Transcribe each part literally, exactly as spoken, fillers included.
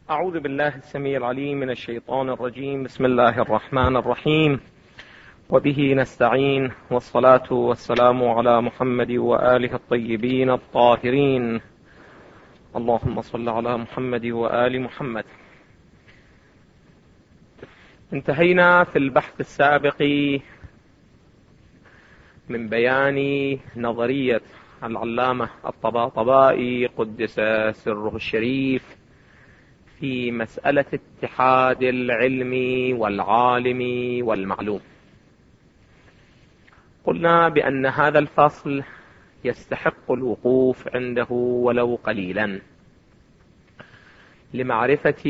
أعوذ بالله السميع العليم من الشيطان الرجيم. بسم الله الرحمن الرحيم، وبه نستعين، والصلاة والسلام على محمد وآله الطيبين الطاهرين. اللهم صل على محمد وآل محمد. انتهينا في البحث السابق من بيان نظرية العلامة الطباطبائي قدس سره الشريف في مسألة اتحاد العلم والعالم والمعلوم. قلنا بأن هذا الفصل يستحق الوقوف عنده ولو قليلا لمعرفة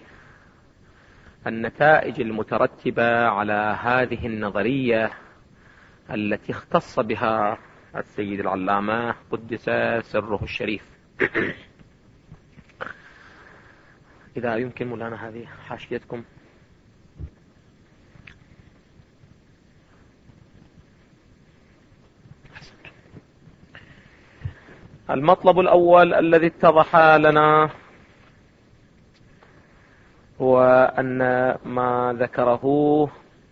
النتائج المترتبة على هذه النظرية التي اختص بها السيد العلامة قدس سره الشريف. إذا يمكن مولانا هذه حاشيتكم. المطلب الأول الذي اتضح لنا هو أن ما ذكره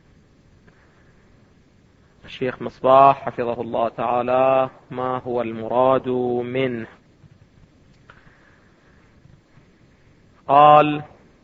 الشيخ مصباح حفظه الله تعالى ما هو المراد منه. قال: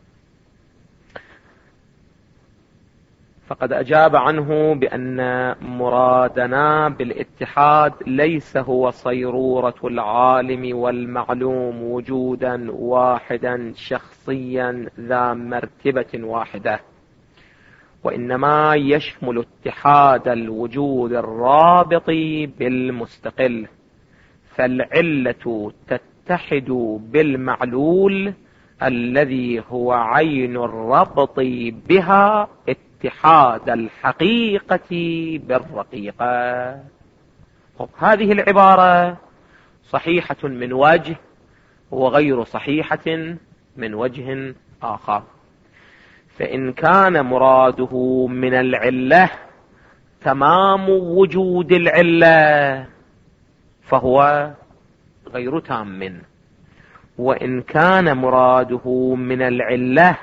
فقد أجاب عنه بأن مرادنا بالاتحاد ليس هو صيرورة العالم والمعلوم وجودا واحدا شخصيا ذا مرتبة واحدة، وإنما يشمل اتحاد الوجود الرابط بالمستقل، فالعلة تتحد بالمعلول الذي هو عين الربط بها اتحاد الحقيقة بالرقيقة. هذه العبارة صحيحة من وجه وغير صحيحة من وجه آخر. فإن كان مراده من العلة تمام وجود العلة فهو غير تام، وإن كان مراده من العلة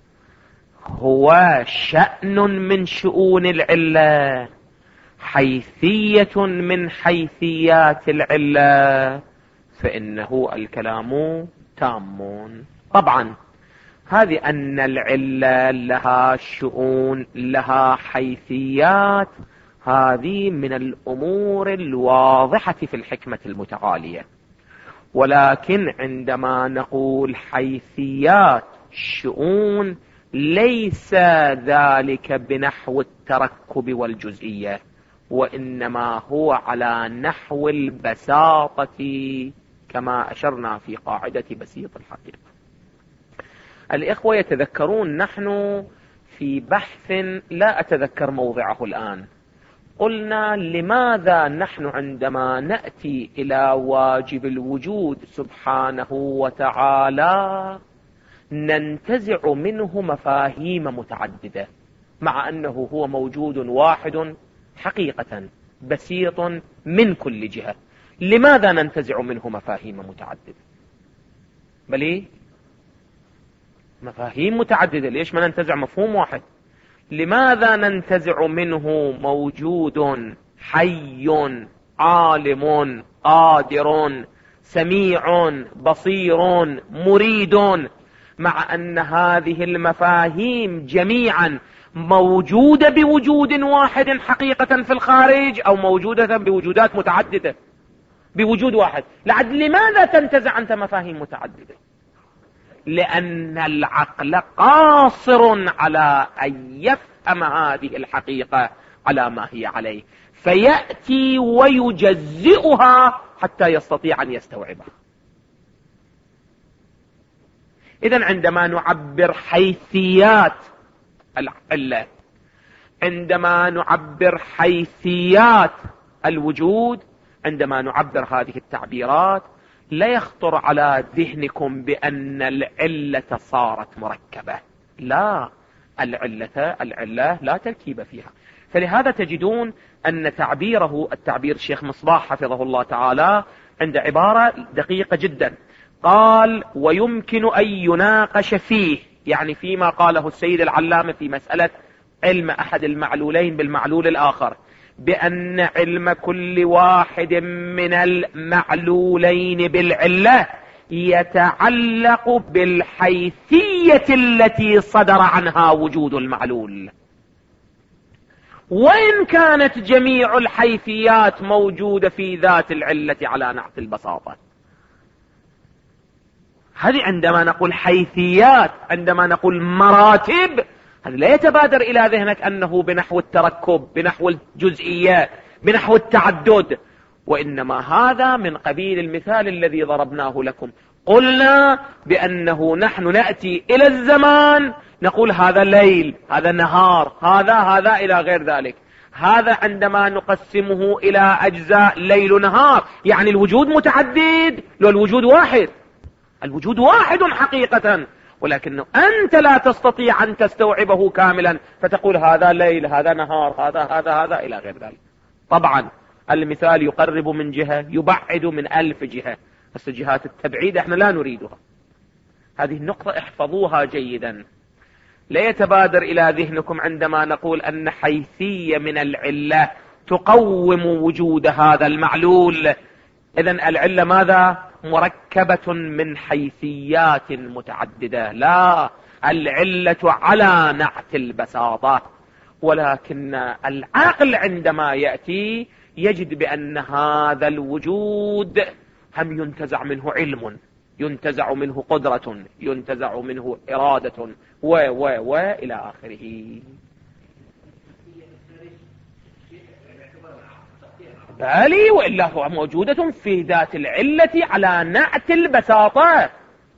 هو شأن من شؤون العلة، حيثية من حيثيات العلة، فإنه الكلام تام. طبعا هذه أن العلة لها شؤون لها حيثيات، هذه من الأمور الواضحة في الحكمة المتعالية، ولكن عندما نقول حيثيات شؤون ليس ذلك بنحو التركب والجزئية، وإنما هو على نحو البساطة كما أشرنا في قاعدة بسيط الحقيقة. الإخوة يتذكرون نحن في بحث لا أتذكر موضعه الآن قلنا لماذا نحن عندما نأتي إلى واجب الوجود سبحانه وتعالى ننتزع منه مفاهيم متعددة، مع أنه هو موجود واحد حقيقة بسيط من كل جهة. لماذا ننتزع منه مفاهيم متعددة؟ بل إيه؟ مفاهيم متعددة، ليش ما ننتزع مفهوم واحد؟ لماذا ننتزع منه موجود حي عالم قادر سميع بصير مريد، مع أن هذه المفاهيم جميعا موجودة بوجود واحد حقيقة في الخارج، أو موجودة بوجودات متعددة بوجود واحد؟ لعد لماذا تنتزع أنت مفاهيم متعددة؟ لأن العقل قاصر على أن يفهم هذه الحقيقة على ما هي عليه، فيأتي ويجزئها حتى يستطيع أن يستوعبها. إذن عندما نعبر حيثيات العلة، عندما نعبر حيثيات الوجود، عندما نعبر هذه التعبيرات لا يخطر على ذهنكم بأن العلة صارت مركبة. لا، العلة العلة لا تركيب فيها. فلهذا تجدون أن تعبيره التعبير الشيخ مصباح حفظه الله تعالى عند عبارة دقيقة جدا. قال ويمكن أن يناقش فيه، يعني فيما قاله السيد العلامة في مسألة علم أحد المعلولين بالمعلول الآخر، بأن علم كل واحد من المعلولين بالعلة يتعلق بالحيثية التي صدر عنها وجود المعلول، وإن كانت جميع الحيثيات موجودة في ذات العلة على نعت البساطة. هذه عندما نقول حيثيات، عندما نقول مراتب، هذا لا يتبادر إلى ذهنك أنه بنحو التركب، بنحو الجزئيات، بنحو التعدد، وإنما هذا من قبيل المثال الذي ضربناه لكم. قلنا بأنه نحن نأتي إلى الزمان نقول هذا ليل، هذا نهار، هذا هذا إلى غير ذلك. هذا عندما نقسمه إلى أجزاء ليل نهار، يعني الوجود متعدد، لو الوجود واحد، الوجود واحد حقيقة، ولكنه أنت لا تستطيع أن تستوعبه كاملا، فتقول هذا ليل، هذا نهار، هذا هذا هذا إلى غير ذلك. طبعا المثال يقرب من جهة، يبعد من ألف جهة، بس جهات التبعيد احنا لا نريدها. هذه النقطة احفظوها جيدا، لا يتبادر إلى ذهنكم عندما نقول أن حيثية من العلة تقوم وجود هذا المعلول. إذن العلة ماذا؟ مركبة من حيثيات متعددة، لا، العلة على نعت البساطة. ولكن العقل عندما يأتي يجد بأن هذا الوجود هم ينتزع منه علم، ينتزع منه قدرة، ينتزع منه إرادة، و و و إلى آخره. بالي وإلا هو موجودة في ذات العلة على نعت البساطة.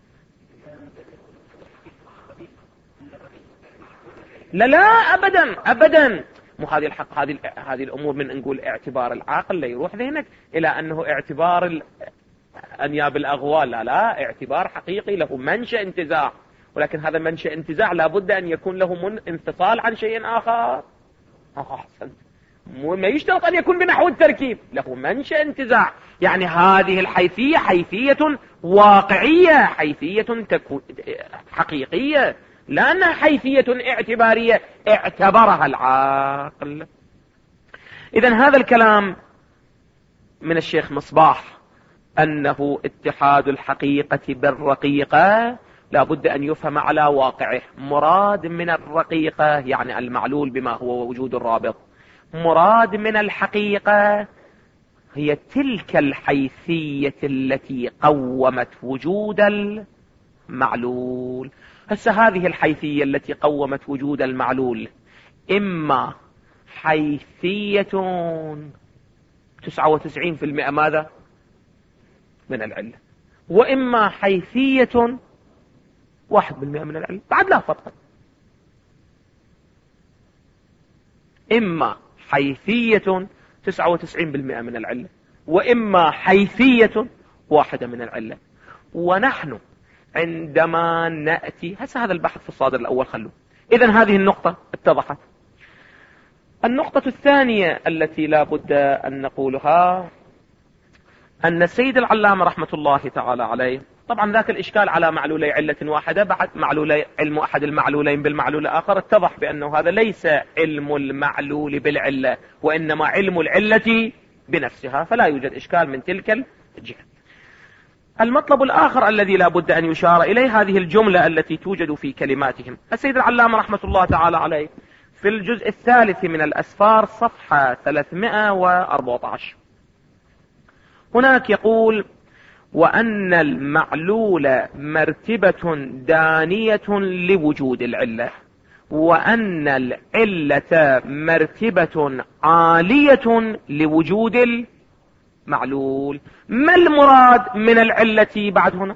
لا لا أبدا أبدا، مو هذه الحق، هذه هذه الأمور من نقول اعتبار العقل لا يروح ذهنك إلى أنه اعتبار أنياب الأغوال، لا لا، اعتبار حقيقي له منشأ انتزاع، ولكن هذا منشأ انتزاع لابد أن يكون له من انفصال عن شيء آخر. أحسنت، ما يشترط أن يكون بنحو التركيب، له منشأ انتزاع، يعني هذه الحيثية حيثية واقعية، حيثية تكون حقيقية، لأنها حيثية اعتبارية اعتبرها العقل. إذن هذا الكلام من الشيخ مصباح أنه اتحاد الحقيقة بالرقيقة لابد أن يفهم على واقعه. مراد من الرقيقة يعني المعلول بما هو وجود الرابط، مراد من الحقيقة هي تلك الحيثية التي قومت وجود المعلول. هسه هذه الحيثية التي قومت وجود المعلول إما حيثية تسعة وتسعين بالمئة ماذا من العلة، وإما حيثية واحد بالمئة من العلة، بعد لا فرق. إما حيثية تسعة وتسعين بالمئة من العلة، وإما حيثية واحدة من العلة. ونحن عندما نأتي هسه هذا البحث في الصادر الأول خلوه. إذن هذه النقطة اتضحت. النقطة الثانية التي لا بد أن نقولها أن السيد العلامة رحمة الله تعالى عليه، طبعا ذاك الإشكال على معلولي علة واحدة، بعد معلولي علم أحد المعلولين بالمعلول الآخر اتضح بأنه هذا ليس علم المعلول بالعلة، وإنما علم العلة بنفسها، فلا يوجد إشكال من تلك الجهة. المطلب الآخر الذي لا بد أن يشار إليه هذه الجملة التي توجد في كلماتهم. السيد العلامة رحمة الله تعالى عليه في الجزء الثالث من الأسفار صفحة ثلاثمائة وأربعة عشر هناك يقول: وأن المعلول مرتبة دانية لوجود العلة، وأن العلة مرتبة عالية لوجود المعلول. ما المراد من العلة بعد هنا؟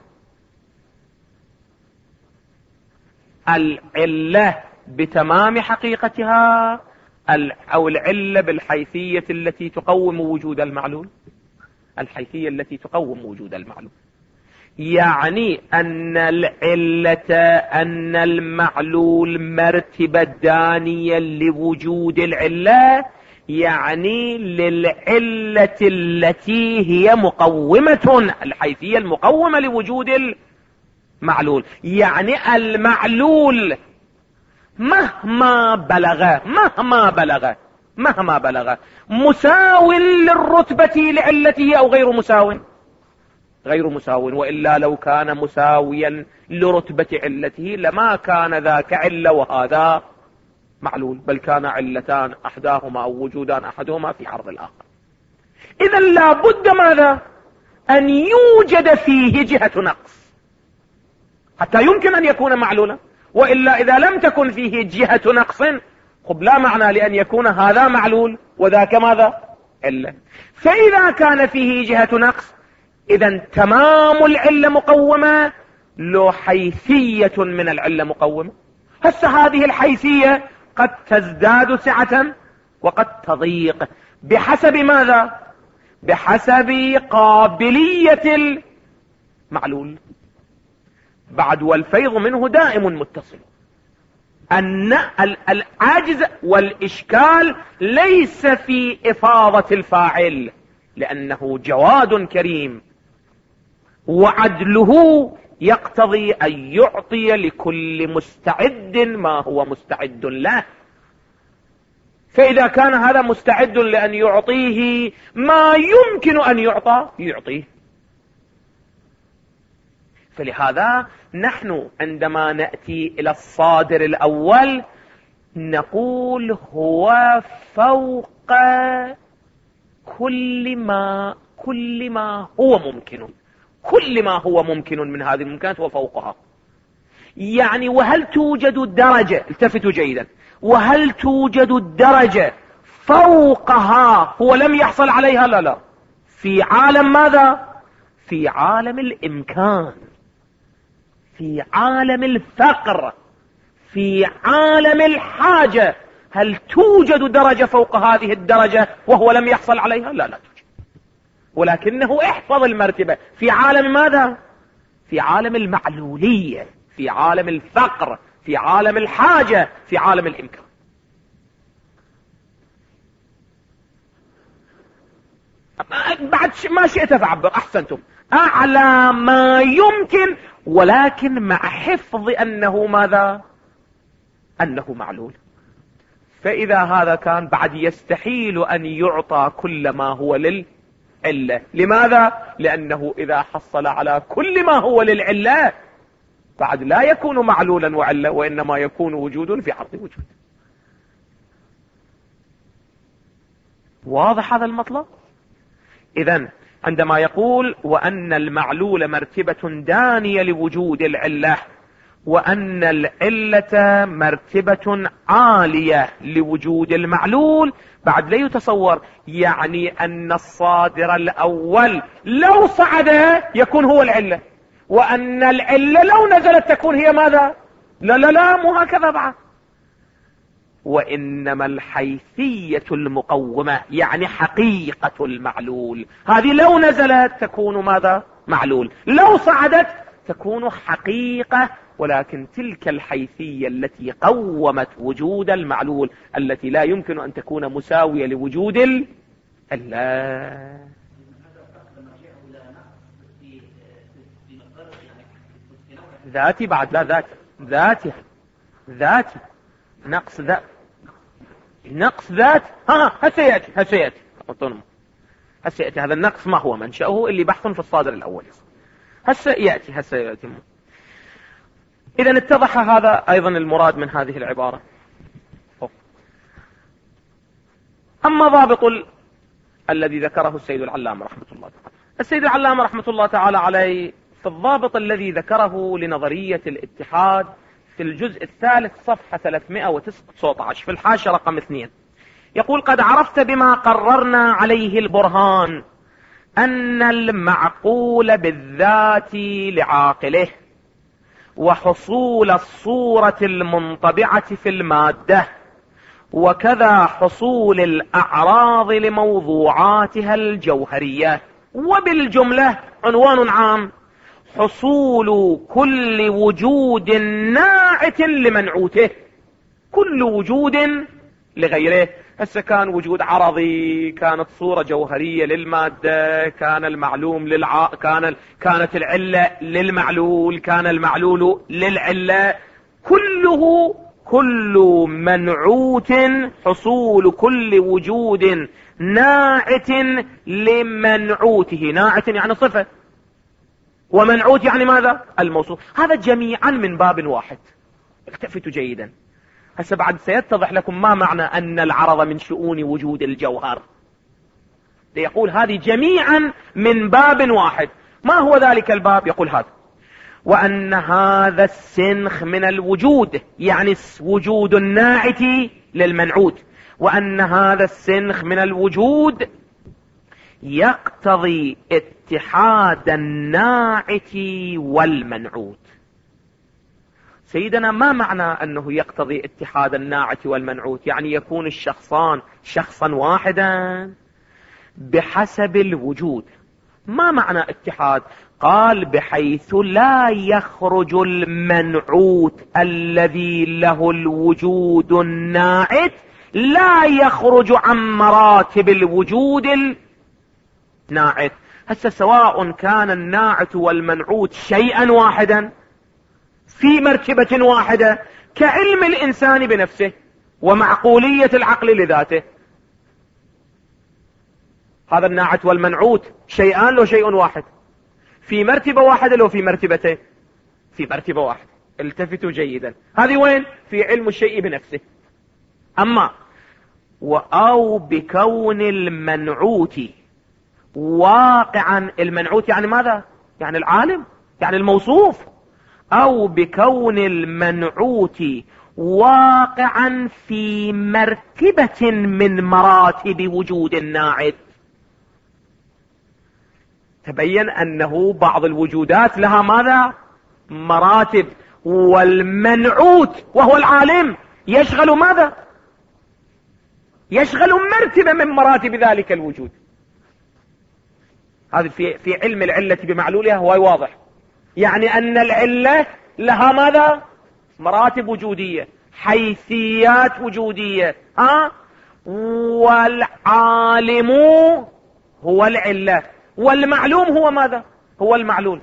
العلة بتمام حقيقتها أو العلة بالحيثية التي تقوم وجود المعلول؟ الحيثية التي تقوم وجود المعلول، يعني أن العلة أن المعلول مرتبة دانية لوجود العلة، يعني للعلة التي هي مقومة، الحيثية المقومة لوجود المعلول. يعني المعلول مهما بلغ مهما بلغ مهما بلغ مساو للرتبة لعلته أو غير مساو، غير مساو، وإلا لو كان مساويا لرتبة علته لما كان ذاك علة وهذا معلول، بل كان علتان أحداهما أو وجودان أحدهما في عرض الآخر. إذا لا بد ماذا؟ أن يوجد فيه جهة نقص حتى يمكن أن يكون معلولا، وإلا إذا لم تكن فيه جهة نقص خب لا معنى لأن يكون هذا معلول وذاك ماذا؟ علة. فإذا كان فيه جهة نقص إذا تمام العلة مقومة له حيثية من العلة مقومة. هسه هذه الحيثية قد تزداد سعة وقد تضيق بحسب ماذا؟ بحسب قابلية المعلول. بعد والفيض منه دائم متصل. أن العجز والإشكال ليس في إفاضة الفاعل، لأنه جواد كريم وعدله يقتضي أن يعطي لكل مستعد ما هو مستعد له. فإذا كان هذا مستعد لأن يعطيه ما يمكن أن يعطى يعطيه. فلهذا نحن عندما نأتي إلى الصادر الأول نقول هو فوق كل ما كل ما هو ممكن، كل ما هو ممكن من هذه الممكنات وفوقها. يعني وهل توجد درجة، التفتوا جيدا، وهل توجد الدرجة فوقها هو لم يحصل عليها؟ لا لا، في عالم ماذا؟ في عالم الإمكان، في عالم الفقر، في عالم الحاجة. هل توجد درجة فوق هذه الدرجة وهو لم يحصل عليها؟ لا لا توجد. ولكنه احفظ المرتبة في عالم ماذا؟ في عالم المعلولية، في عالم الفقر، في عالم الحاجة، في عالم الإمكان. بعد ما شئت فعبر، أحسنتم، أعلى ما يمكن، ولكن مع حفظ أنه ماذا؟ أنه معلول. فإذا هذا كان بعد يستحيل أن يعطى كل ما هو للعلة. لماذا؟ لأنه إذا حصل على كل ما هو للعلة بعد لا يكون معلولا وعلة، وإنما يكون وجود في عرض وجود. واضح هذا المطلب؟ إذن عندما يقول وأن المعلول مرتبة دانية لوجود العلة، وأن العلة مرتبة عالية لوجود المعلول، بعد لا يتصور يعني أن الصادر الأول لو صعد يكون هو العلة، وأن العلة لو نزلت تكون هي ماذا؟ لا لا لا، مو هكذا بعد. وإنما الحيثية المقومة يعني حقيقة المعلول، هذه لو نزلت تكون ماذا؟ معلول، لو صعدت تكون حقيقة. ولكن تلك الحيثية التي قومت وجود المعلول التي لا يمكن أن تكون مساوية لوجود الله. ذاتي بعد لا ذاتي ذاتي ذاتي نقص ذات نقص ذات ها هسيأتي هسيأتي هسيأتي هذا النقص ما هو منشأه اللي بحث في الصادر الأول. هسيأتي هسيأتي إذا اتضح هذا أيضا المراد من هذه العبارة. أما ضابط ال... الذي ذكره السيد العلامة رحمة الله تعالى، السيد العلامة رحمة الله تعالى عليه في الضابط الذي ذكره لنظرية الاتحاد في الجزء الثالث صفحة ثلاثمائة وتسعة عشر في الحاشية رقم اثنين يقول قد عرفت بما قررنا عليه البرهان أن المعقول بالذات لعاقله وحصول الصورة المنطبعة في المادة، وكذا حصول الأعراض لموضوعاتها الجوهرية. وبالجملة عنوان عام حصول كل وجود ناعت لمنعوته، كل وجود لغيره. هسه كان وجود عرضي، كانت صورة جوهرية للمادة، كان المعلوم للع... كان ال... كانت العلة للمعلول، كان المعلول للعلة، كله كل منعوت، حصول كل وجود ناعت لمنعوته. ناعت يعني صفة، ومنعوت يعني ماذا؟ الموصوف. هذا جميعا من باب واحد. التفتوا جيدا. هسه بعد سيتضح لكم ما معنى أن العرض من شؤون وجود الجوهر. يقول هذه جميعا من باب واحد. ما هو ذلك الباب؟ يقول هذا: وأن هذا السنخ من الوجود، يعني وجود الناعت للمنعوت، وأن هذا السنخ من الوجود يقتضي اتحاد الناعت والمنعوت. سيدنا ما معنى أنه يقتضي اتحاد الناعت والمنعوت؟ يعني يكون الشخصان شخصا واحدا بحسب الوجود. ما معنى اتحاد؟ قال بحيث لا يخرج المنعوت الذي له الوجود الناعت، لا يخرج عن مراتب الوجود الناعت. هسه سواء كان الناعت والمنعوت شيئا واحدا في مرتبة واحدة كعلم الإنسان بنفسه ومعقولية العقل لذاته، هذا الناعت والمنعوت شيئان لو شيء واحد، في مرتبة واحدة لو في مرتبتين، في مرتبة واحدة. التفتوا جيدا. هذه وين؟ في علم الشيء بنفسه. أما أو بكون المنعوت واقعا، المنعوت يعني ماذا؟ يعني العالم، يعني الموصوف. أو بكون المنعوت واقعا في مرتبة من مراتب وجود الناعت. تبين أنه بعض الوجودات لها ماذا؟ مراتب، والمنعوت وهو العالم يشغل ماذا؟ يشغل مرتبة من مراتب ذلك الوجود. هذا في في علم العلة بمعلولها هو واضح. يعني أن العلة لها ماذا؟ مراتب وجودية، حيثيات وجودية. ها؟ والعالم هو العلة، والمعلوم هو ماذا؟ هو المعلول.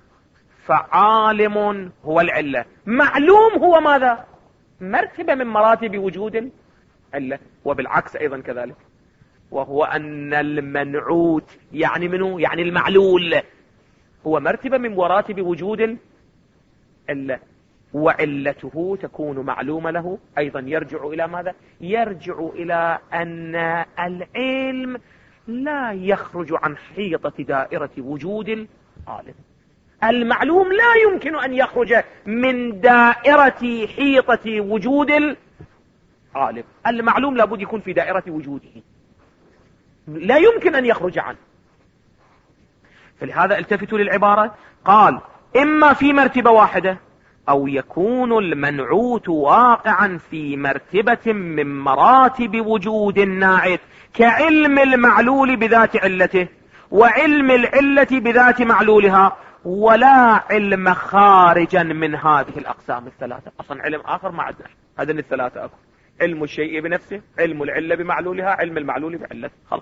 فعالم هو العلة، معلوم هو ماذا؟ مرتبة من مراتب وجود العلة. وبالعكس أيضا كذلك، وهو أن المنعوت يعني منه؟ يعني المعلول، هو مرتبة من مراتب وجود العلة، وعلته تكون معلومة له. أيضا يرجع إلى ماذا؟ يرجع إلى أن العلم لا يخرج عن حيطة دائرة وجود العالم. المعلوم لا يمكن أن يخرج من دائرة حيطة وجود العالم. المعلوم لابد يكون في دائرة وجوده، لا يمكن أن يخرج عنه. فلهذا التفتوا للعبارة. قال إما في مرتبة واحدة، أو يكون المنعوت واقعا في مرتبة من مراتب وجود الناعت، كعلم المعلول بذات علته، وعلم العلة بذات معلولها، ولا علم خارجا من هذه الأقسام الثلاثة. أصلا علم آخر ما عندنا، هذين الثلاثة أكو: علم الشيء بنفسه، علم العلة بمعلولها، علم المعلول بعلته. خلاص.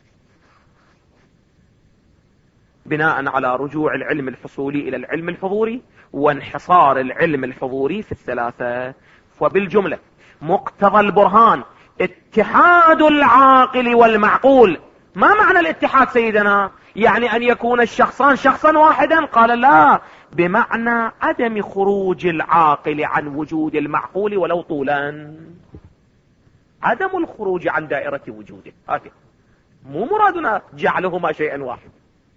بناء على رجوع العلم الحصولي إلى العلم الحضوري، وانحصار العلم الحضوري في الثلاثة. وبالجملة مقتضى البرهان اتحاد العاقل والمعقول. ما معنى الاتحاد سيدنا؟ يعني أن يكون الشخصان شخصا واحدا؟ قال لا، بمعنى عدم خروج العاقل عن وجود المعقول ولو طولا، عدم الخروج عن دائرة وجوده. هذا مو مرادنا جعلهما شيئا واحد.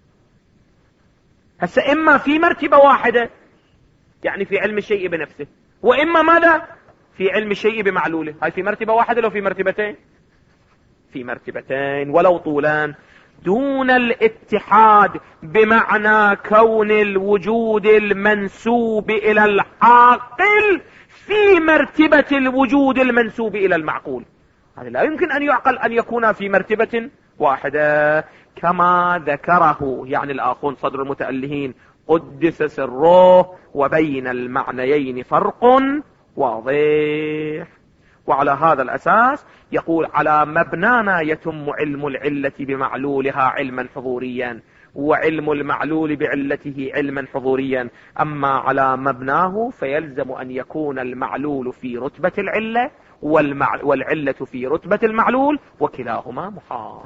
هسه إما في مرتبة واحدة يعني في علم الشيء بنفسه، وإما ماذا؟ في علم الشيء بمعلوله. هاي في مرتبة واحدة لو في مرتبتين؟ في مرتبتين ولو طولان، دون الاتحاد بمعنى كون الوجود المنسوب إلى العاقل في مرتبة الوجود المنسوب إلى المعقول. هذا لا يمكن أن يعقل أن يكون في مرتبة واحدة، كما ذكره يعني الآخون صدر المتألهين قدس سره: وبين المعنيين فرق واضح. وعلى هذا الأساس يقول على مبنانا يتم علم العلة بمعلولها علما حضوريا، وعلم المعلول بعلته علما حضوريا. أما على مبناه فيلزم أن يكون المعلول في رتبة العلة والمع... والعلة في رتبة المعلول، وكلاهما محال.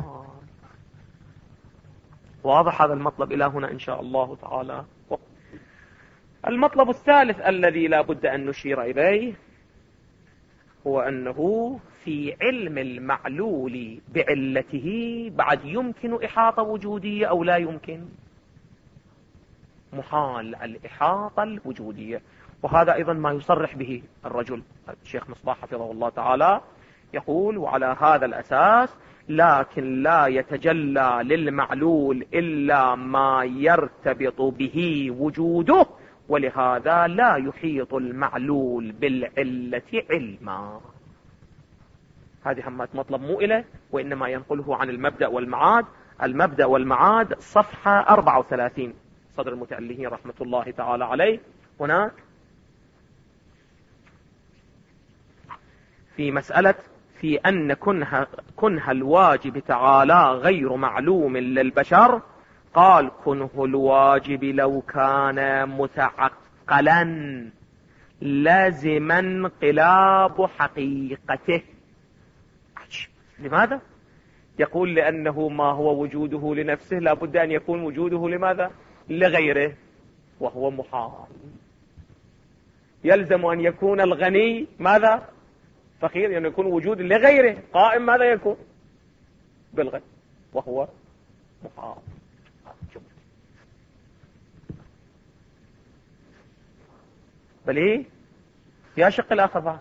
واضح هذا المطلب إلى هنا إن شاء الله تعالى. المطلب الثالث الذي لا بد أن نشير إليه هو أنه في علم المعلول بعلته بعد يمكن إحاطة وجودية أو لا يمكن؟ محال الإحاطة الوجودية. وهذا أيضا ما يصرح به الرجل الشيخ مصباح حفظه الله تعالى، يقول وعلى هذا الأساس لكن لا يتجلى للمعلول إلا ما يرتبط به وجوده، ولهذا لا يحيط المعلول بالعلة علما. هذه همات مطلب مو إله، وإنما ينقله عن المبدأ والمعاد. المبدأ والمعاد صفحة أربعة وثلاثين صدر المتألهين رحمة الله تعالى عليه. هناك في مسألة في أن كنه, كنه الواجب تعالى غير معلوم للبشر، قال كنه الواجب لو كان متعقلا لازم انقلاب حقيقته. لماذا؟ يقول لأنه ما هو وجوده لنفسه لا بد أن يكون وجوده لماذا؟ لغيره، وهو محال. يلزم أن يكون الغني ماذا؟ فقير، يعني يكون وجود لغيره قائم ماذا يكون؟ بالغير، وهو محال. بل ايه يا شق الآخر بعد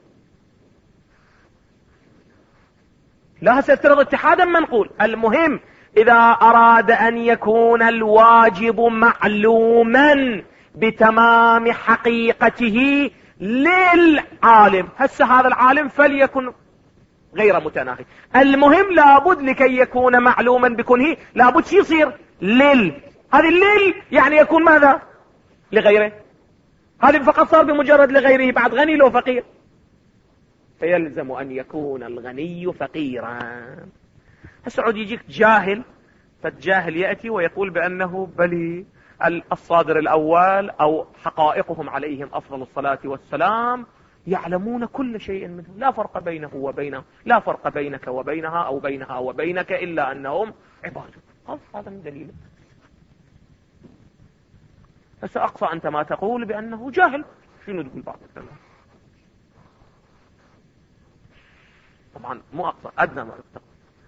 لا سيفترض اتحادا منقول. المهم إذا أراد أن يكون الواجب معلوما بتمام حقيقته للعالم، هسه هذا العالم فليكن غير متناهي، المهم لابد لكي يكون معلوما بكونه لابد شي يصير لل، هذه الليل يعني يكون ماذا؟ لغيره. هذه فقط صار بمجرد لغيره، بعد غني لو فقير، فيلزم أن يكون الغني فقيرا. هسعود يجيك جاهل، فالجاهل يأتي ويقول بأنه بلي الصادر الأول أو حقائقهم عليهم أفضل الصلاة والسلام يعلمون كل شيء منه، لا فرق بينه وبينه، لا فرق بينك وبينها أو بينها وبينك إلا أنهم عباد. هذا من دليل. بس أقصى أنت ما تقول بأنه جاهل، شنو تقول بعد الكلام؟ طبعا مو أقصى، أدنى ما تقول.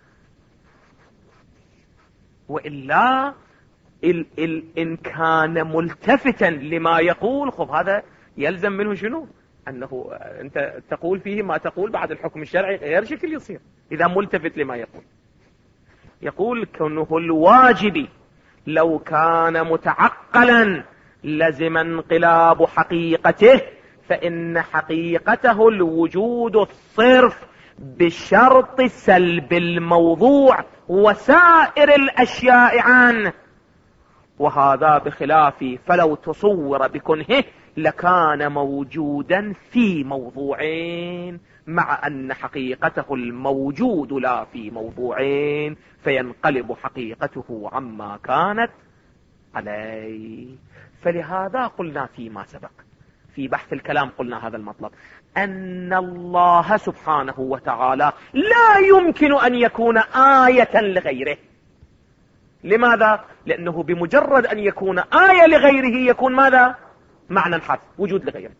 وإلا ال ال إن كان ملتفتا لما يقول، خب هذا يلزم منه شنو؟ أنه أنت تقول فيه ما تقول بعد الحكم الشرعي غير شكل يصير إذا ملتفت لما يقول. يقول كونه الواجب لو كان متعقلا لزم انقلاب حقيقته، فإن حقيقته الوجود الصرف بشرط سلب الموضوع وسائر الأشياء عنه، وهذا بخلاف فلو تصور بكنه لكان موجودا في موضوعين، مع أن حقيقته الموجود لا في موضوعين، فينقلب حقيقته عما كانت عليه. فلهذا قلنا فيما سبق في بحث الكلام، قلنا هذا المطلب، أن الله سبحانه وتعالى لا يمكن أن يكون آية لغيره. لماذا؟ لأنه بمجرد أن يكون آية لغيره يكون ماذا؟ معنى حرف وجود لغيره،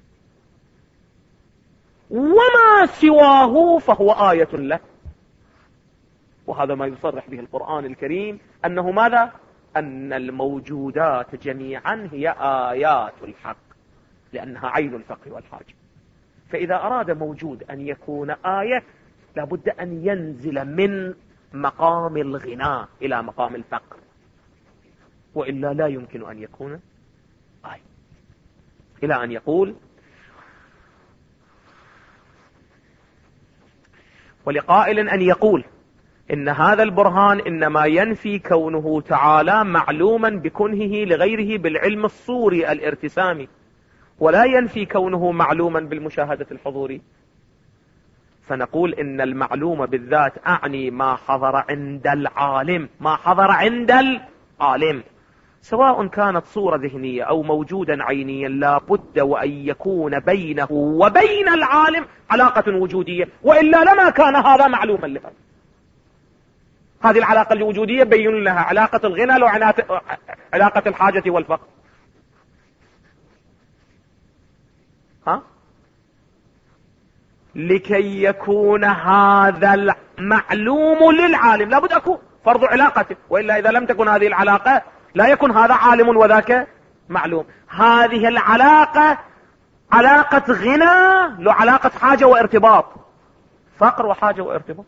وما سواه فهو آية له. وهذا ما يصرح به القرآن الكريم أنه ماذا؟ أن الموجودات جميعا هي آيات الحق، لأنها عين الفقر والحاجة. فإذا أراد موجود أن يكون آية لابد أن ينزل من مقام الغناء إلى مقام الفقر، وإلا لا يمكن أن يكون آية. إلى أن يقول ولقائل أن يقول إن هذا البرهان إنما ينفي كونه تعالى معلوما بكنهه لغيره بالعلم الصوري الارتسامي، ولا ينفي كونه معلوما بالمشاهدة الحضوري. فنقول إن المعلوم بالذات أعني ما حضر عند العالم، ما حضر عند العالم، سواء كانت صورة ذهنية أو موجودا عينيا، لا بد وأن يكون بينه وبين العالم علاقة وجودية، وإلا لما كان هذا معلوما له. هذه العلاقة الوجودية بين لها علاقة الغنى لو علاقة الحاجة والفقر. ها؟ لكي يكون هذا المعلوم للعالم لابد أكون فرض علاقته، وإلا إذا لم تكن هذه العلاقة لا يكون هذا عالم وذاك معلوم. هذه العلاقة علاقة غنى لو علاقة حاجة وارتباط، فقر وحاجة وارتباط.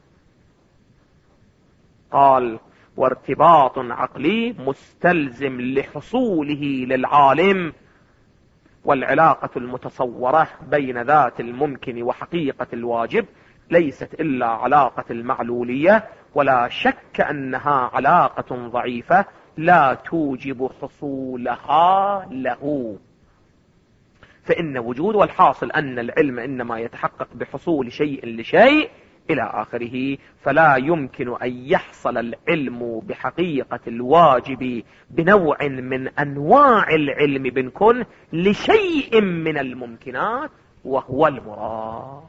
قال وارتباط عقلي مستلزم لحصوله للعالم، والعلاقة المتصورة بين ذات الممكن وحقيقة الواجب ليست إلا علاقة المعلولية، ولا شك أنها علاقة ضعيفة لا توجب حصولها له. فإن وجود، والحاصل أن العلم إنما يتحقق بحصول شيء لشيء إلى آخره، فلا يمكن أن يحصل العلم بحقيقة الواجب بنوع من أنواع العلم بنكن لشيء من الممكنات وهو المراد.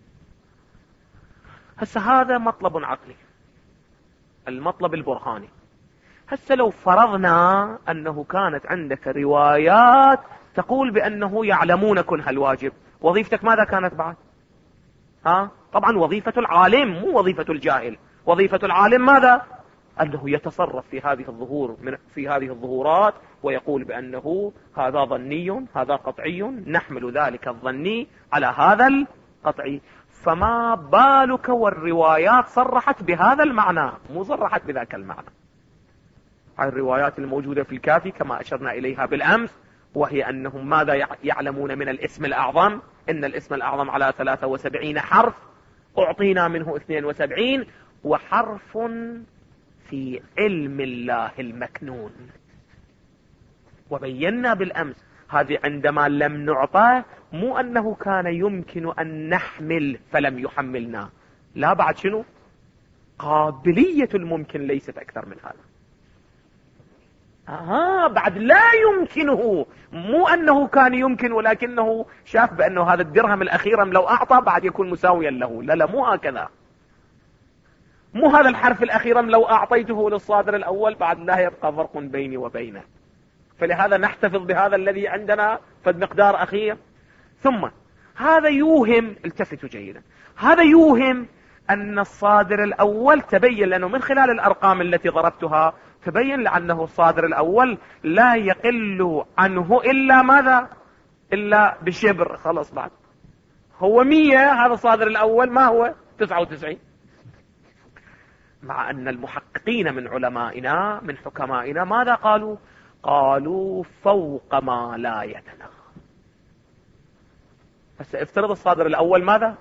هسه هذا مطلب عقلي، المطلب البرهاني. هسه لو فرضنا أنه كانت عندك روايات تقول بأنه يعلمون كنه الواجب، وظيفتك ماذا كانت بعد؟ ها؟ طبعا وظيفة العالم مو وظيفة الجاهل. وظيفة العالم ماذا؟ أنه يتصرف في هذه الظهور من في هذه الظهورات ويقول بأنه هذا ظني هذا قطعي، نحمل ذلك الظني على هذا القطعي. فما بالك والروايات صرحت بهذا المعنى، مو صرحت بذاك المعنى. هذه الروايات الموجودة في الكافي كما أشرنا إليها بالأمس، وهي أنهم ماذا يعلمون من الاسم الأعظم؟ إن الاسم الأعظم على ثلاثة وسبعين حرف، أعطينا منه اثنين وسبعين، وحرف في علم الله المكنون. وبينا بالأمس هذه عندما لم نعطى مو أنه كان يمكن أن نحمل فلم يحملنا، لا، بعد شنو؟ قابلية الممكن ليست أكثر من هذا. آه بعد لا يمكنه، مو أنه كان يمكن ولكنه شاف بأنه هذا الدرهم الأخير لو أعطى بعد يكون مساويا له. لا لا، مو هكذا. مو هذا الحرف الأخير لو أعطيته للصادر الأول بعد لا يبقى فرق بيني وبينه. فلهذا نحتفظ بهذا الذي عندنا فد مقدار أخير. ثم هذا يوهم، التفتوا جيدا، هذا يوهم أن الصادر الأول تبين لأنه من خلال الأرقام التي ضربتها تبين لأنه الصادر الأول لا يقل عنه إلا ماذا؟ إلا بشبر. خلاص بعد هو مية، هذا الصادر الأول ما هو تسعة وتسعين. مع أن المحققين من علمائنا من حكمائنا ماذا قالوا؟ قالوا فوق ما لا يتناهى. بس افترض الصادر الأول ماذا؟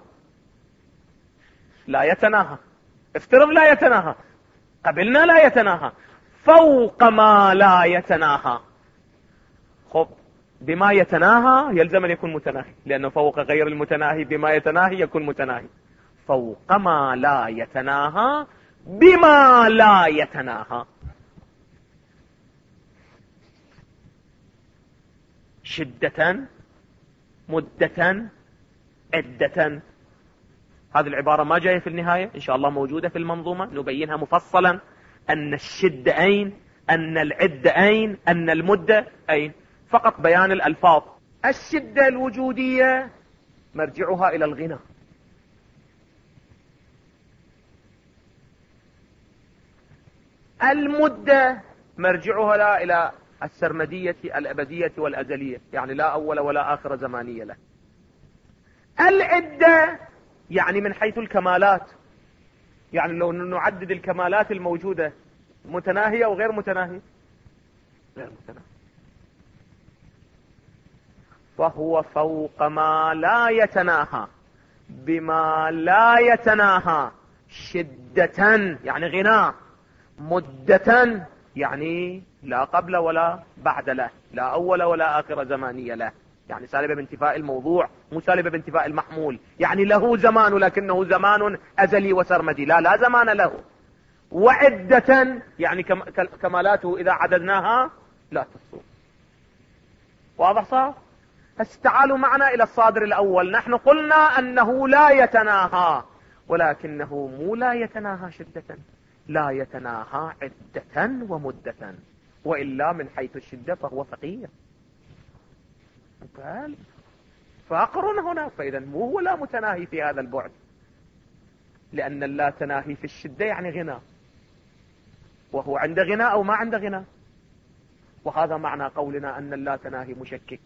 لا يتناهى. افترض لا يتناهى، قبلنا لا يتناهى، فوق ما لا يتناهى. خب بما يتناهى يلزم أن يكون متناهي، لأنه فوق غير المتناهي بما يتناهي يكون متناهي. فوق ما لا يتناهى بما لا يتناهى. شدة، مدة، عدة. هذه العبارة ما جاية في النهاية، إن شاء الله موجودة في المنظومة نبينها مفصلا. أن الشدة أين، أن العدة أين، أن المدة أين، فقط بيان الألفاظ. الشدة الوجودية مرجعها إلى الغنى، المدة مرجعها لا إلى السرمدية الأبدية والأزلية، يعني لا أول ولا آخر زمانية له. العدة يعني من حيث الكمالات، يعني لو نعدد الكمالات الموجودة متناهية وغير متناهية، غير متناهية. فهو فوق ما لا يتناهى بما لا يتناهى، شدة يعني غنى، مدة يعني لا قبل ولا بعد له، لا أول ولا آخر زمانية له. يعني سالبة بانتفاء الموضوع مو سالبة بانتفاء المحمول. يعني له زمان ولكنه زمان أزلي وسرمدي، لا لا زمان له. وعدة يعني كمالاته إذا عددناها لا تصور. واضح صار؟ هس تعالوا معنا إلى الصادر الأول. نحن قلنا أنه لا يتناهى، ولكنه مو لا يتناهى شدة، لا يتناهى عدة ومدة، وإلا من حيث الشدة فهو فقير. قال فأقرن هنا، فإذا مو هو لا متناهي في هذا البعد، لأن اللا تناهي في الشدة يعني غنى، وهو عند غنى أو ما عند غنى. وهذا معنى قولنا أن اللا تناهي مشكك.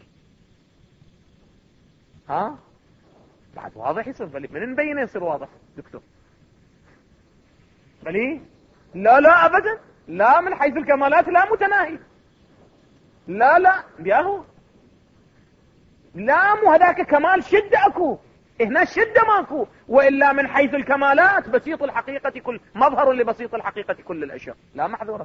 ها بعد واضح يصير بلي من نبين يصير واضح دكتور بلي؟ لا لا أبدا، لا من حيث الكمالات لا متناهي، لا لا بياهو لا مو هذاك كمال شدة أكو، هنا شدة ماكو، وإلا من حيث الكمالات بسيط الحقيقة كل مظهر لبسيط الحقيقة كل الأشياء لا محذورة،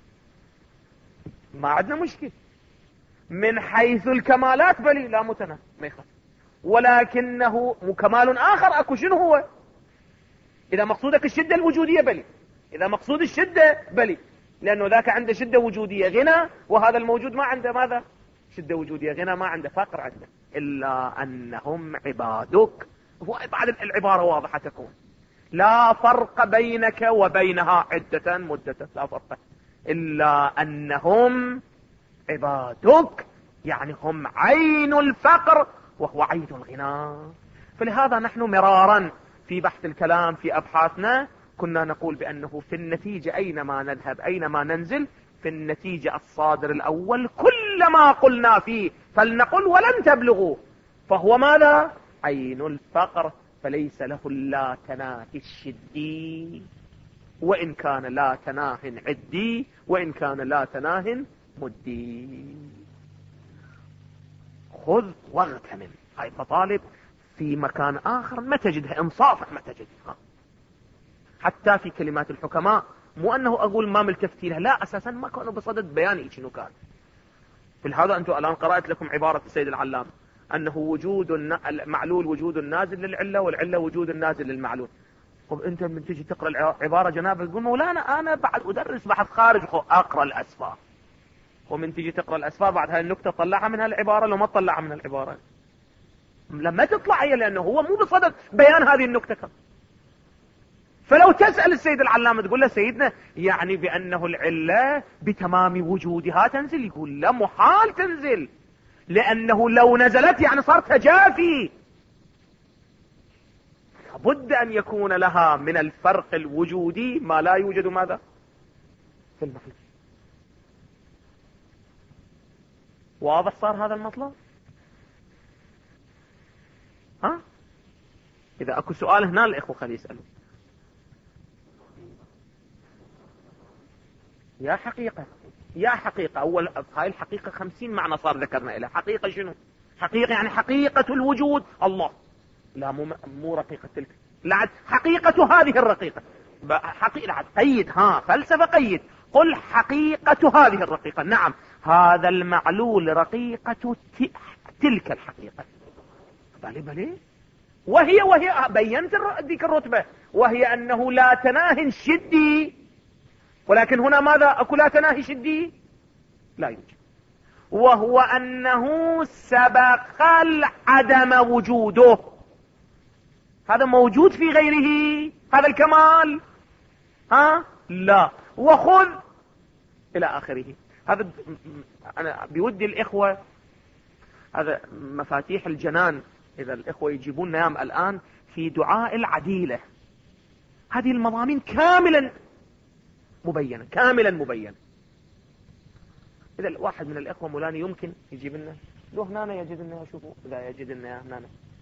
ما عندنا مشكلة. من حيث الكمالات بلي لا متناهي ما يخالف، ولكنه كمال آخر أكو. شنو هو؟ إذا مقصودك الشدة الوجودية بلي، إذا مقصود الشدة بلي، لأنه ذاك عنده شدة وجودية غنى، وهذا الموجود ما عنده ماذا؟ شدة وجودية غنى، ما عنده فقر عنده. إلا أنهم عبادك، هو بعد العبارة واضحة تكون لا فرق بينك وبينها عدة مدة، لا فرق، إلا أنهم عبادك، يعني هم عين الفقر وهو عين الغنى. فلهذا نحن مرارا في بحث الكلام في أبحاثنا كنا نقول بأنه في النتيجة أينما نذهب أينما ننزل، في النتيجة الصادر الأول كل ما قلنا فيه فلنقل ولن تبلغوا، فهو ماذا؟ عين الفقر، فليس له لا تناهي الشدي، وإن كان لا تناه عدي، وإن كان لا تناه مدي. خذ واغتنم، هاي مطالب في مكان آخر ما تجدها إنصافا، ما تجدها حتى في كلمات الحكماء. مو أنه أقول ما ملتفتي لها، لا، أساسا ما كانوا بصدد بياني شنو كان. في هذا أنتم الآن قرأت لكم عبارة السيد العلام أنه وجود المعلول وجود النازل للعلة، والعلة وجود النازل للمعلول. طب أنت من تجي تقرأ العبارة جنابك تقول مولانا أنا بعد أدرس بحث خارج أقرأ الأسفار، ومن تجي تقرأ الأسفار بعد هاي النكتة طلعها من هالعبارة لو ما تطلعها من العبارة لما تطلع هي، لأنه هو مو بصدد بيان هذه النكتة كم. فلو تسأل السيد العلامة تقول له سيدنا يعني بأنه العلة بتمام وجودها تنزل، يقول لا محال تنزل، لأنه لو نزلت يعني صار تجافي، لابد أن يكون لها من الفرق الوجودي ما لا يوجد ماذا في المخلوق. واضح صار هذا المطلب؟ ها إذا أكو سؤال هنا الإخوة خلي يسألوا. يا حقيقة يا حقيقة أول هاي الحقيقة خمسين معنى صار ذكرنا إلى حقيقة. شنو حقيقة؟ يعني حقيقة الوجود الله، لا مو مو رقيقة تلك، لا حقيقة هذه الرقيقة حقيقة قيد، ها فلسفة قيد، قل حقيقة هذه الرقيقة. نعم هذا المعلول رقيقة تلك الحقيقة، بلي بلي وهي وهي بينت ذيك الرتبة، وهي أنه لا تناهي شدي، ولكن هنا ماذا أكو لا تناهي شدي لا يوجد، وهو أنه سبق العدم وجوده، هذا موجود في غيره هذا الكمال ها لا، وخذ إلى آخره. هذا أنا بودي الإخوة هذا مفاتيح الجنان إذا الإخوة يجيبون نيام الآن في دعاء العديلة، هذه المضامين كاملا مبينة كاملا مبينة. إذا الواحد من الإخوة مولاني يمكن يجيب لنا لو هنا يجد لنا شوفوا إذا يجد لنا هنا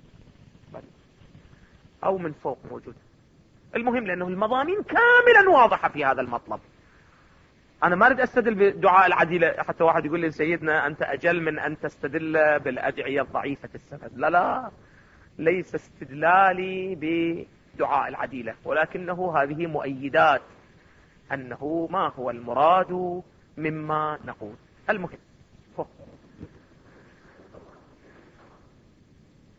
أو من فوق موجود، المهم لأنه المضامين كاملا واضحة في هذا المطلب. أنا ما أريد أستدل بدعاء العديلة حتى واحد يقول لي سيدنا أنت أجل من أن تستدل بالأدعية الضعيفة السند، لا لا ليس استدلالي بدعاء العديلة، ولكنه هذه مؤيدات أنه ما هو المراد مما نقول. المهم فوق.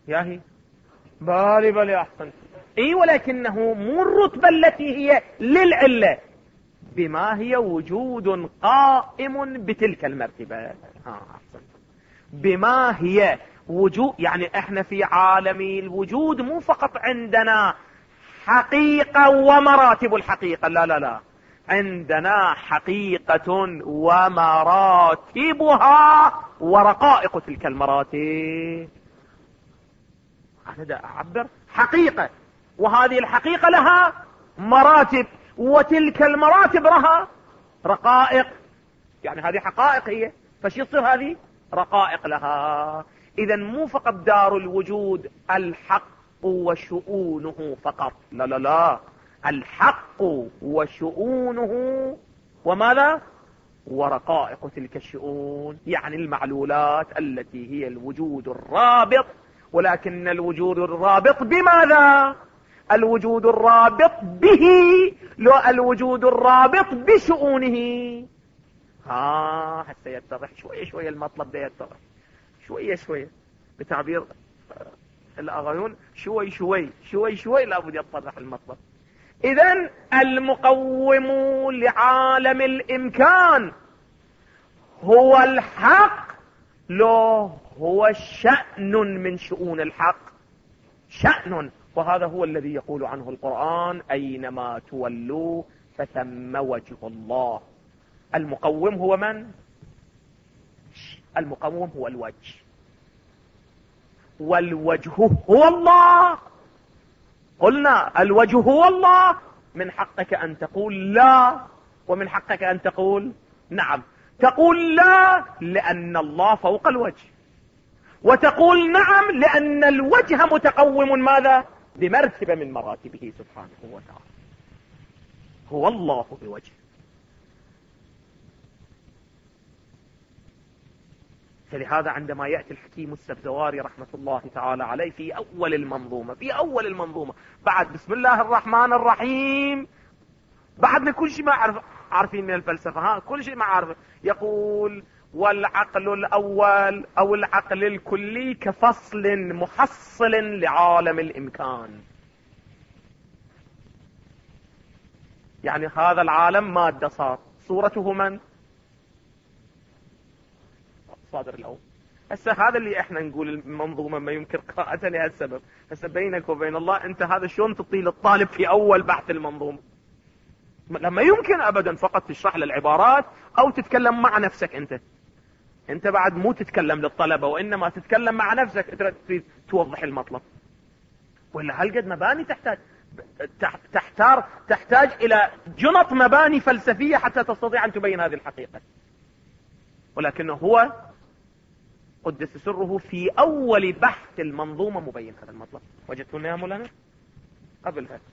ياهي بالي بالي أحسن. اي ولكنه مو الرتبة التي هي للعلة، بما هي وجود قائم بتلك المرتبة. ها أحسن. بما هي وجود، يعني احنا في عالم الوجود مو فقط عندنا حقيقة ومراتب الحقيقة، لا لا لا، عندنا حقيقة ومراتبها ورقائق تلك المراتب. أنا دا أعبر حقيقة، وهذه الحقيقة لها مراتب، وتلك المراتب لها رقائق. يعني هذه حقائق هي، فش يصير هذه رقائق لها. إذا مو فقط دار الوجود الحق وشؤونه فقط، لا لا لا، الحق وشؤونه وماذا ورقائق تلك الشؤون، يعني المعلولات التي هي الوجود الرابط. ولكن الوجود الرابط بماذا؟ الوجود الرابط به، لو الوجود الرابط بشؤونه. ها حتى يتضح شوية شوية المطلب ده، يتضح شوية شوية بتعبير الأغانون، شوي شوي شوي شوي لابد يتضح المطلب. إذن المقوم لعالم الإمكان هو الحق، لو هو شأن من شؤون الحق، شأن. وهذا هو الذي يقول عنه القرآن أينما تولوا فثم وجه الله. المقوم هو من؟ المقوم هو الوجه، والوجه هو الله. قلنا الوجه هو الله، من حقك أن تقول لا، ومن حقك أن تقول نعم. تقول لا لأن الله فوق الوجه، وتقول نعم لأن الوجه متقوم ماذا؟ بمرتبة من مراتبه سبحانه وتعالى. هو الله بوجه. فلهذا عندما يأتي الحكيم السبزواري رحمة الله تعالى عليه في أول المنظومة، في أول المنظومة بعد بسم الله الرحمن الرحيم، بعدنا كل شيء ما عارف عارفين من الفلسفة، ها كل شيء ما عارف، يقول والعقل الأول أو العقل الكلي كفصل محصل لعالم الإمكان. يعني هذا العالم مادة صار، صورته من؟ صادر الأول. هسه هذا اللي احنا نقول المنظومة ما يمكن قراءتها لهالسبب. هسه بينك وبين الله انت هذا شلون تعطي للطالب في اول بحث المنظومة؟ لما يمكن ابدا فقط تشرح له العبارات او تتكلم مع نفسك. انت انت بعد مو تتكلم للطلبة، وانما تتكلم مع نفسك، تريد توضح المطلب. ولا هالقد مباني تحتاج تحتار تحتاج الى جنط مباني فلسفية حتى تستطيع ان تبين هذه الحقيقة. ولكنه هو قدس سره في اول بحث المنظومة مبين هذا المطلب. وجدتم يا مولانا قبل هذا؟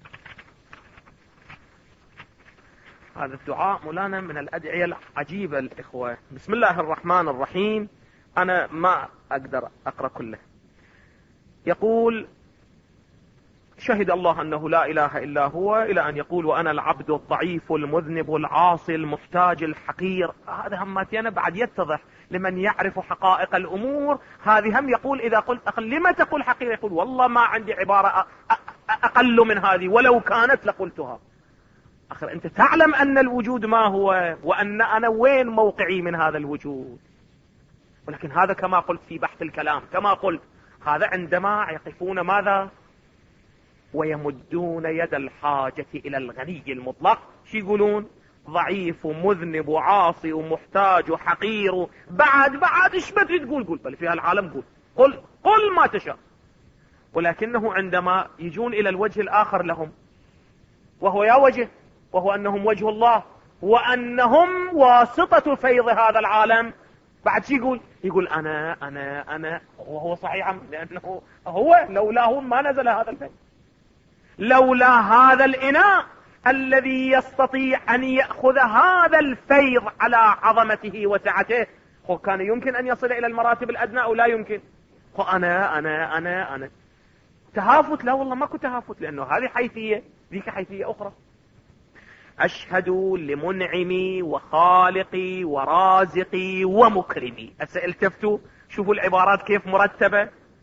هذا الدعاء مولانا من الادعية العجيبة الاخوة. بسم الله الرحمن الرحيم، انا ما اقدر اقرأ كله. يقول شهد الله انه لا اله الا هو، الى ان يقول وانا العبد الضعيف المذنب العاصي المحتاج الحقير. هذا هماتي انا بعد يتضح لمن يعرف حقائق الامور. هذه هم يقول اذا قلت اقل لما تقول حقير، يقول والله ما عندي عبارة اقل من هذه، ولو كانت لقلتها. اخر انت تعلم ان الوجود ما هو، وان انا وين موقعي من هذا الوجود. ولكن هذا كما قلت في بحث الكلام، كما قلت هذا عندما يقفون ماذا ويمدون يد الحاجة الى الغني المطلق، شو يقولون؟ ضعيف ومذنب وعاصي ومحتاج وحقير. بعد بعد ايش بدي تقول؟ قول بل في هالعالم قول قل قل ما تشاء. ولكنه عندما يجون الى الوجه الاخر لهم، وهو يا وجه، وهو انهم وجه الله، وانهم واسطة فيض هذا العالم، بعد شي يقول؟ يقول انا انا انا وهو صحيح، لانه هو لولاه ما نزل هذا الفيض. لولا هذا الإناء الذي يستطيع أن يأخذ هذا الفيض على عظمته وسعته، هو كان يمكن أن يصل إلى المراتب الأدنى أو لا يمكن؟ هو أنا أنا أنا أنا تهافت؟ لا والله ماكو تهافت، لأنه هذه حيثية، ذيك حيثية أخرى. أشهد لمنعمي وخالقي ورازقي ومكرمي. هسه التفتوا شوفوا العبارات كيف مرتبة.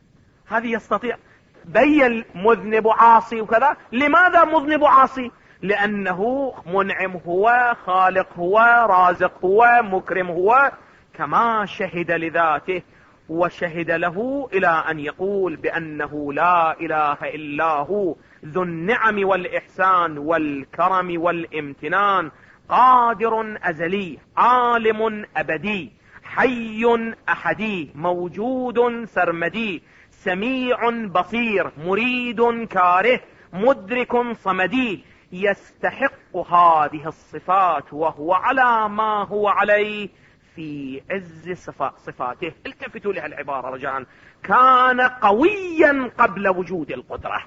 هذه يستطيع. بين مذنب عاصي وكذا. لماذا مذنب عاصي؟ لأنه منعم هو، خالق هو، رازق هو، مكرم هو، كما شهد لذاته وشهد له إلى أن يقول بأنه لا إله إلا هو ذو النعم والإحسان والكرم والامتنان، قادر أزلي، عالم أبدي، حي أحدي، موجود سرمدي، سميع بصير، مريد كاره، مدرك صمدي، يستحق هذه الصفات وهو على ما هو عليه في عز صفاته. التفتوا لها العبارة رجاء. كان قويا قبل وجود القدرة،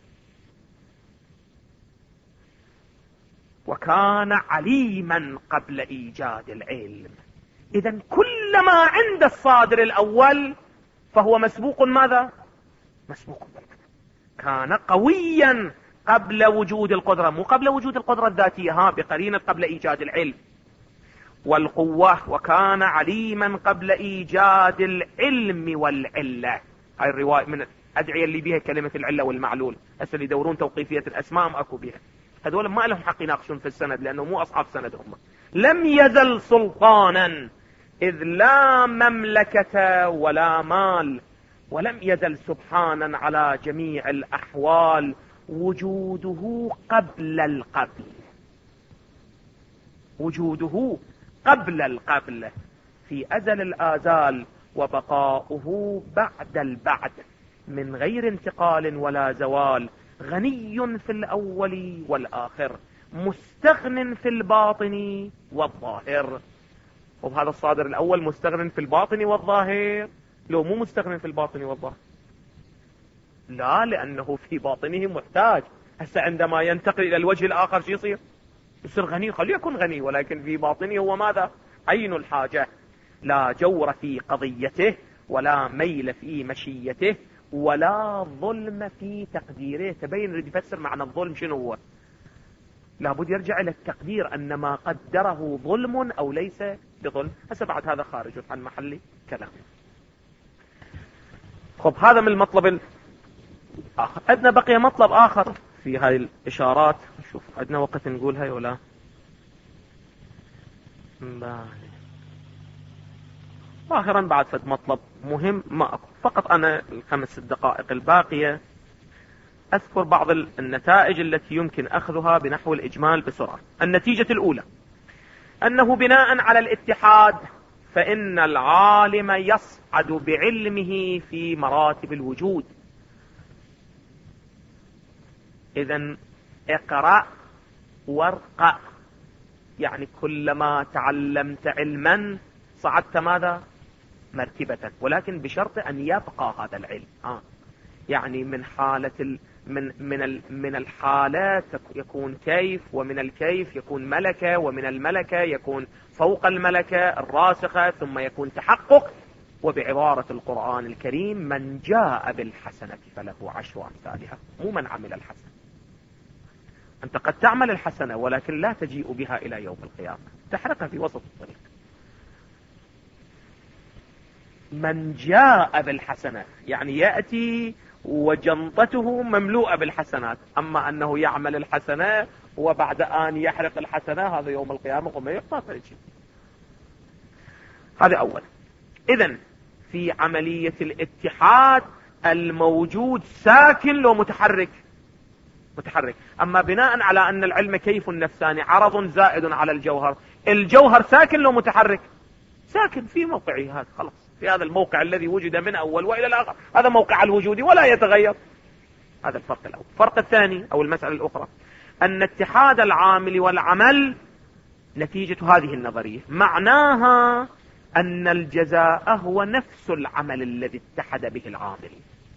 وكان عليما قبل إيجاد العلم. إذا كل ما عند الصادر الأول فهو مسبوق ماذا؟ مسبوق بالقدرة. كان قويا قبل وجود القدرة، مو قبل وجود القدرة الذاتية، ها بقرينة قبل إيجاد العلم والقوة. وكان عليما قبل إيجاد العلم والعلة. هاي الرواية من الأدعية اللي بيها كلمة العلة والمعلول. هسه اللي يدورون توقيفية الأسماء ما أكو بيها، هذول ما لهم حق يناقشون في السند لأنه مو أصحاب سند هم. لم يزل سلطانا إذ لا مملكة ولا مال، ولم يزل سبحانا على جميع الأحوال، وجوده قبل القبل، وجوده قبل القبل في أزل الآزال، وبقاؤه بعد البعد من غير انتقال ولا زوال، غني في الأول والآخر، مستغن في الباطن والظاهر. وبهذا الصادر الأول مستغن في الباطن والظاهر، لو مو مستغن في الباطن والظاهر لا، لأنه في باطنه محتاج. هسه عندما ينتقل إلى الوجه الآخر شو يصير؟ يصير غني، خليه يكون غني، ولكن في باطنه هو ماذا؟ عين الحاجة. لا جور في قضيته، ولا ميل في مشيته، ولا ظلم في تقديره. تبين يريد يفسر معنى الظلم شنو هو. لابد يرجع إلى التقدير أن ما قدره ظلم أو ليس بظلم. هسه بعد هذا خارج عن محل كلام. خب هذا من المطلب الآخر. عندنا بقي مطلب آخر في هذه الإشارات. شوف عندنا وقت نقولها ولا آخرا بعد فد مطلب مهم ما أكو. فقط أنا الخمس الدقائق الباقية أذكر بعض النتائج التي يمكن أخذها بنحو الإجمال بسرعة. النتيجة الأولى أنه بناء على الاتحاد فإن العالم يصعد بعلمه في مراتب الوجود. إذن اقرأ وارقى، يعني كلما تعلمت علما صعدت ماذا؟ مرتبة، ولكن بشرط أن يبقى هذا العلم. آه. يعني من حالة ال من من ال من الحالات يكون كيف، ومن الكيف يكون ملكة، ومن الملكة يكون فوق الملكة الراسخة، ثم يكون تحقق. وبعبارة القرآن الكريم من جاء بالحسنة فله عشر أمثالها، مو من عمل الحسنة. أنت قد تعمل الحسنة ولكن لا تجيء بها إلى يوم القيامة، تحرقها في وسط الطريق. من جاء بالحسنة يعني يأتي وجنطته مملوءة بالحسنات، أما أنه يعمل الحسنة وبعد أن يحرق الحسنة هذا يوم القيامة وما يقطع فريق. هذا أول. إذن في عملية الاتحاد الموجود ساكن لو متحرك؟ متحرك. أما بناء على أن العلم كيف النفساني عرض زائد على الجوهر، الجوهر ساكن لو متحرك؟ ساكن في موقعه هذا، خلاص في هذا الموقع الذي وجد من أول وإلى الآخر، هذا موقع الوجود ولا يتغير. هذا الفرق الأول. الفرق الثاني أو المسألة الأخرى أن اتحاد العامل والعمل نتيجة هذه النظرية معناها أن الجزاء هو نفس العمل الذي اتحد به العامل.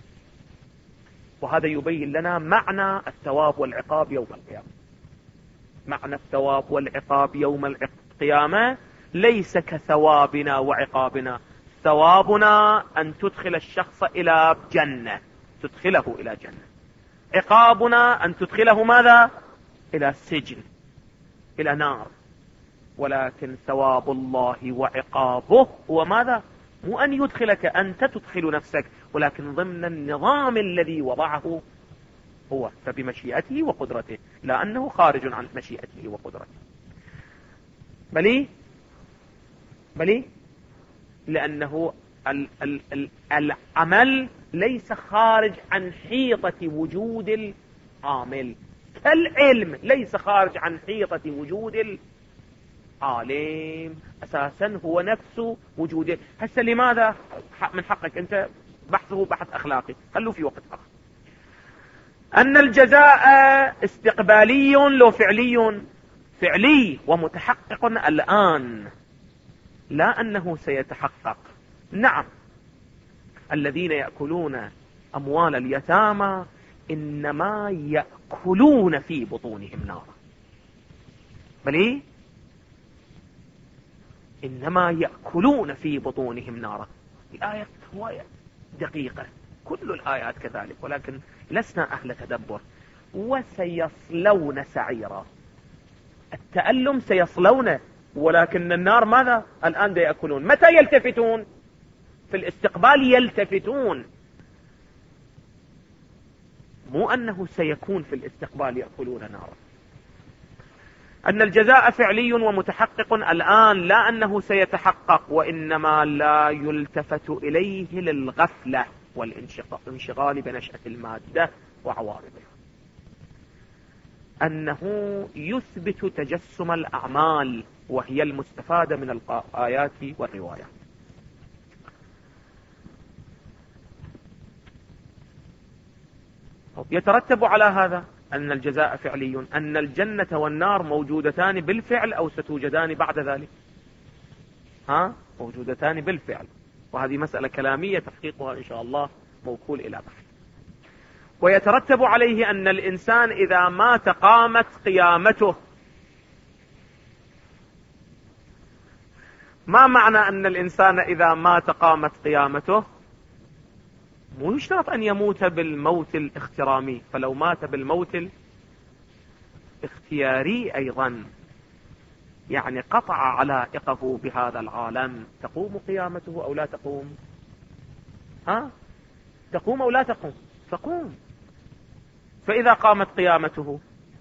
وهذا يبين لنا معنى الثواب والعقاب يوم القيامة. معنى الثواب والعقاب يوم القيامة ليس كثوابنا وعقابنا. ثوابنا أن تدخل الشخص إلى جنة، تدخله إلى جنة. عقابنا أن تدخله ماذا؟ إلى سجن، إلى نار. ولكن ثواب الله وعقابه هو ماذا؟ مو أن يدخلك أنت تدخل نفسك، ولكن ضمن النظام الذي وضعه هو، فبمشيئته وقدرته، لا أنه خارج عن مشيئته وقدرته. بلي بلي لأنه ال ال ال العمل ليس خارج عن حيطة وجود العامل، كالعلم ليس خارج عن حيطة وجود العالم، أساسا هو نفس وجوده. هسه لماذا من حقك أنت بحثه بحث أخلاقي، خلوا في وقت آخر. أن الجزاء استقبالي لو فعلي؟ فعلي ومتحقق الآن، لا أنه سيتحقق. نعم، الذين يأكلون أموال اليتامى إنما يأكلون في بطونهم نارا. بل إيه؟ إنما يأكلون في بطونهم نارا. الآية هواية دقيقة، كل الآيات كذلك، ولكن لسنا أهل تدبر. وسيصلون سعيرا، التألم سيصلونه، ولكن النار ماذا؟ الآن دا يأكلون. متى يلتفتون؟ في الاستقبال يلتفتون، مو أنه سيكون في الاستقبال يأكلون نارا. أن الجزاء فعلي ومتحقق الآن، لا أنه سيتحقق، وإنما لا يلتفت إليه للغفلة والانشغال بنشأة المادة وعوارضها. أنه يثبت تجسم الأعمال، وهي المستفادة من الآيات والروايات. يترتب على هذا أن الجزاء فعلي، أن الجنة والنار موجودتان بالفعل أو ستوجدان بعد ذلك؟ ها؟ موجودتان بالفعل، وهذه مسألة كلامية تحقيقها إن شاء الله موكول إلى بحث. ويترتب عليه أن الإنسان إذا مات قامت قيامته. ما معنى أن الإنسان إذا مات قامت قيامته؟ مو يشترط أن يموت بالموت الاخترامي، فلو مات بالموت الاختياري أيضا، يعني قطع علائقه بهذا العالم، تقوم قيامته أو لا تقوم؟ ها؟ تقوم أو لا تقوم؟ تقوم. فإذا قامت قيامته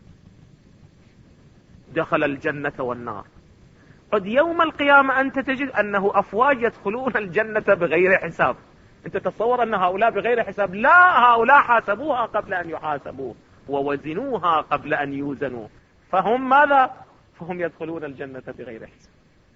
دخل الجنة والنار. قد يوم القيامة أنت تجد أنه أفواج يدخلون الجنة بغير حساب. أنت تتصور أن هؤلاء بغير حساب؟ لا، هؤلاء حاسبوها قبل أن يحاسبوا، ووزنوها قبل أن يوزنوا، فهم ماذا؟ فهم يدخلون الجنة بغير حساب.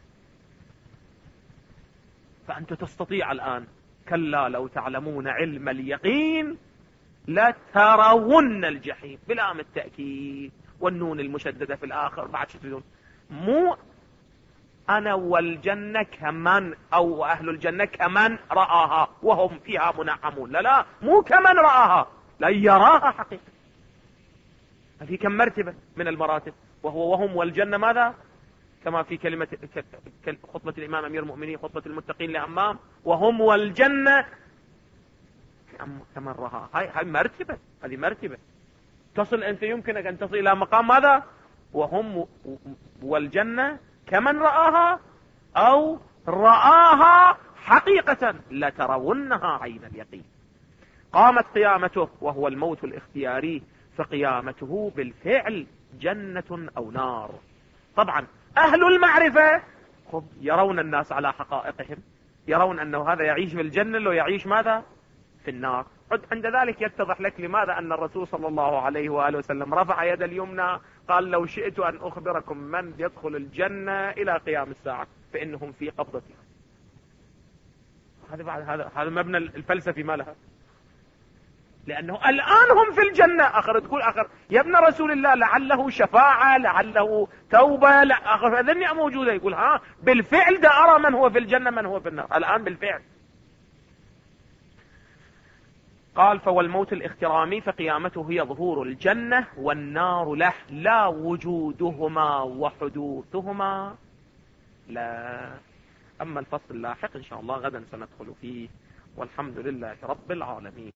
فأنت تستطيع الآن، كلا لو تعلمون علم اليقين لترون الجحيم، بلام التأكيد والنون المشددة في الآخر. بعد شو تريدون؟ مو أنا والجنة كمن، أو أهل الجنة كمن رآها وهم فيها منعمون، لا لا، مو كمن رآها، لا يراها حقيقة. في كم مرتبة من المراتب، وهو وهم والجنة ماذا؟ كما في كلمة خطبة الإمام أمير المؤمنين، خطبة المتقين لأمام، وهم والجنة كمن رآها. هاي هاي مرتبة، هذه مرتبة تصل. أنت يمكنك أن تصل إلى مقام ماذا؟ وهم والجنة كمن رآها، أو رآها حقيقة، لترونها عين اليقين. قامت قيامته وهو الموت الاختياري، فقيامته بالفعل جنة أو نار. طبعا أهل المعرفة يرون الناس على حقائقهم، يرون أنه هذا يعيش في الجنة لو يعيش ماذا؟ في النار. عند ذلك يتضح لك لماذا أن الرسول صلى الله عليه وآله وسلم رفع يد اليمنى قال لو شئت أن أخبركم من يدخل الجنة إلى قيام الساعة فإنهم في قبضتها. هذا بعد هذا هذا مبنى الفلسفي ما لها، لأنه الآن هم في الجنة. آخر تقول آخر يا ابن رسول الله لعله شفاعة، لعله توبة، لا آخر هذني موجودة. يقول ها بالفعل ده أرى من هو في الجنة من هو في النار الآن بالفعل. قال فهو الموت الاخترامي، فقيامته هي ظهور الجنة والنار له، لا وجودهما وحدوثهما لا. أما الفصل اللاحق إن شاء الله غدا سندخل فيه، والحمد لله رب العالمين.